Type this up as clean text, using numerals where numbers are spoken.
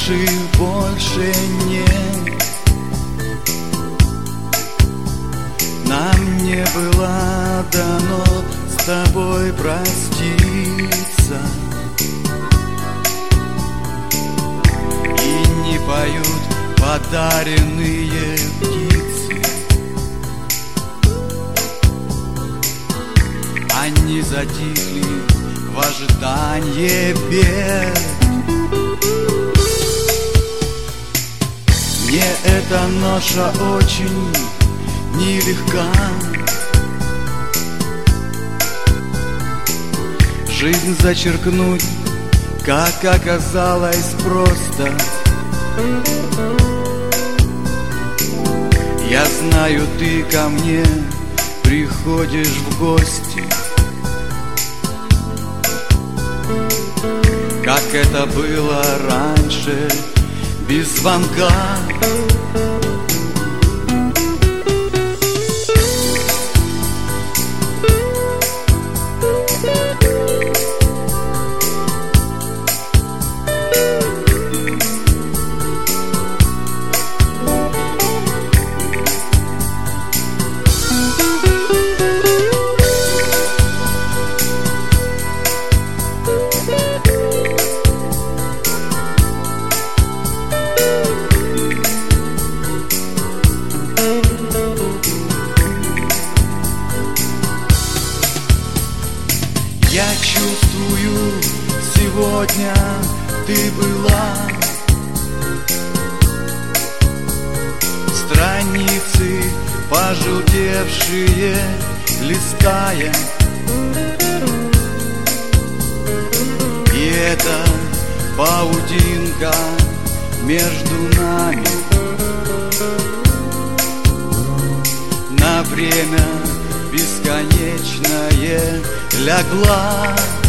наших больше нет. Нам не было дано с тобой проститься, и не поют подаренные птицы. Они затихли в ожидании бед. Мне эта ноша очень нелегка. Жизнь зачеркнуть, как оказалось, просто. Я знаю, ты ко мне приходишь в гости, как это было раньше, без звонка. Я чувствую, сегодня ты была. Страницы пожелтевшие листая, и эта паутинка между нами на время бесконечное лягла.